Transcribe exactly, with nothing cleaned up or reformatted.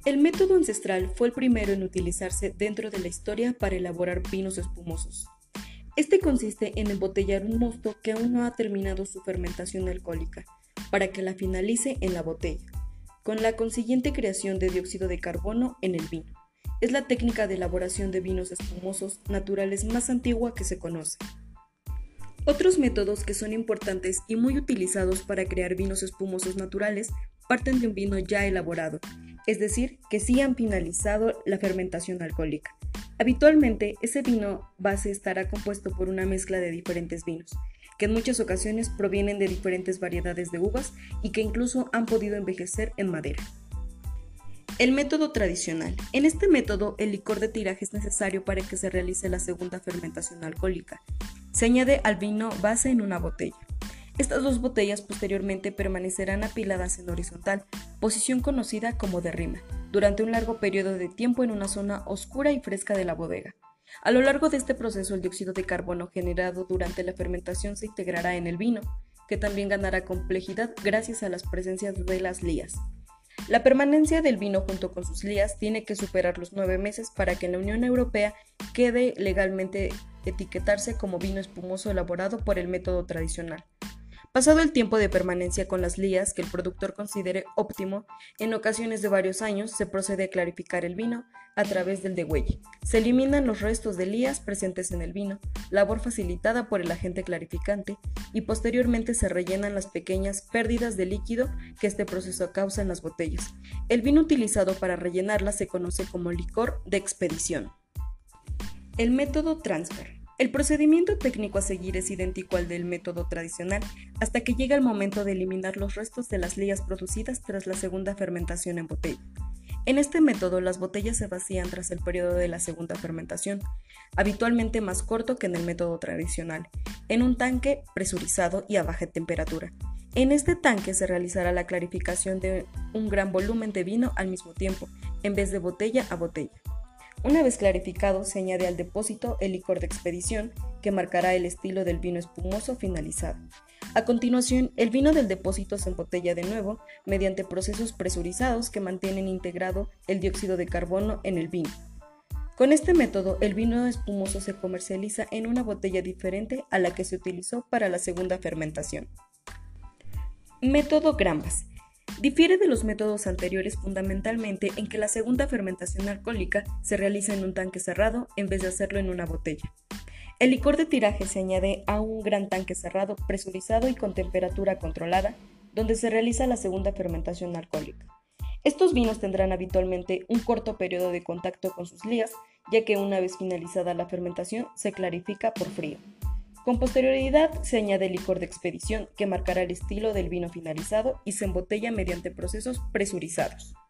El método ancestral fue el primero en utilizarse dentro de la historia para elaborar vinos espumosos. Este consiste en embotellar un mosto que aún no ha terminado su fermentación alcohólica, para que la finalice en la botella, con la consiguiente creación de dióxido de carbono en el vino. Es la técnica de elaboración de vinos espumosos naturales más antigua que se conoce. Otros métodos que son importantes y muy utilizados para crear vinos espumosos naturales parten de un vino ya elaborado, es decir, que sí han finalizado la fermentación alcohólica. Habitualmente, ese vino base estará compuesto por una mezcla de diferentes vinos, que en muchas ocasiones provienen de diferentes variedades de uvas y que incluso han podido envejecer en madera. El método tradicional. En este método, el licor de tiraje es necesario para que se realice la segunda fermentación alcohólica. Se añade al vino base en una botella. Estas dos botellas posteriormente permanecerán apiladas en horizontal, posición conocida como derrima, durante un largo periodo de tiempo en una zona oscura y fresca de la bodega. A lo largo de este proceso, el dióxido de carbono generado durante la fermentación se integrará en el vino, que también ganará complejidad gracias a las presencias de las lías. La permanencia del vino junto con sus lías tiene que superar los nueve meses para que en la Unión Europea quede legalmente etiquetarse como vino espumoso elaborado por el método tradicional. Pasado el tiempo de permanencia con las lías que el productor considere óptimo, en ocasiones de varios años se procede a clarificar el vino a través del degüelle. Se eliminan los restos de lías presentes en el vino, labor facilitada por el agente clarificante, y posteriormente se rellenan las pequeñas pérdidas de líquido que este proceso causa en las botellas. El vino utilizado para rellenarlas se conoce como licor de expedición. El método transfer. El procedimiento técnico a seguir es idéntico al del método tradicional, hasta que llega el momento de eliminar los restos de las lías producidas tras la segunda fermentación en botella. En este método, las botellas se vacían tras el periodo de la segunda fermentación, habitualmente más corto que en el método tradicional, en un tanque presurizado y a baja temperatura. En este tanque se realizará la clarificación de un gran volumen de vino al mismo tiempo, en vez de botella a botella. Una vez clarificado, se añade al depósito el licor de expedición, que marcará el estilo del vino espumoso finalizado. A continuación, el vino del depósito se embotella de nuevo mediante procesos presurizados que mantienen integrado el dióxido de carbono en el vino. Con este método, el vino espumoso se comercializa en una botella diferente a la que se utilizó para la segunda fermentación. Método Grambas. Difiere de los métodos anteriores fundamentalmente en que la segunda fermentación alcohólica se realiza en un tanque cerrado en vez de hacerlo en una botella. El licor de tiraje se añade a un gran tanque cerrado, presurizado y con temperatura controlada, donde se realiza la segunda fermentación alcohólica. Estos vinos tendrán habitualmente un corto periodo de contacto con sus lías, ya que una vez finalizada la fermentación se clarifica por frío. Con posterioridad se añade licor de expedición, que marcará el estilo del vino finalizado y se embotella mediante procesos presurizados.